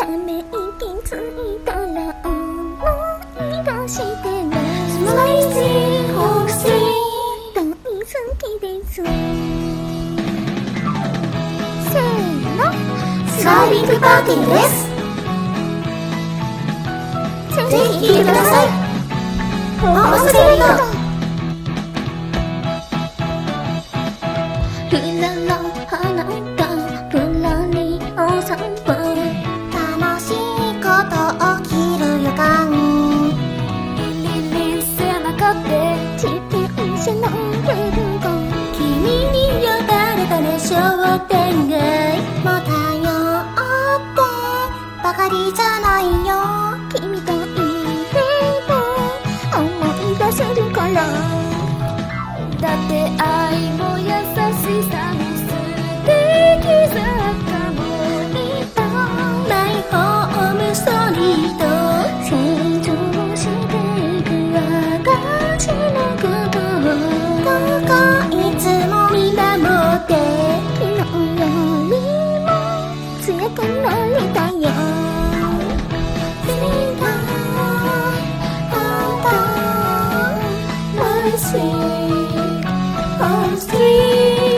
め息ついたら思い出してる Smiling Foxy 大好きですせーのスライディングパーティーですぜひ聴いてくださいお忘れなどひらの花がぶらりお散歩楽しいこと起きる予感リリリ背中で自転車の夜が君に呼ばれたね商店街も頼ってばかりじゃないよ君といれば思い出せるからだって愛も優しさも素敵さかもいっぱいマイホームストーリーと成長していく証のことをどこいつも見守って昨日よりも強くなりたいよMy sweet, oh sweet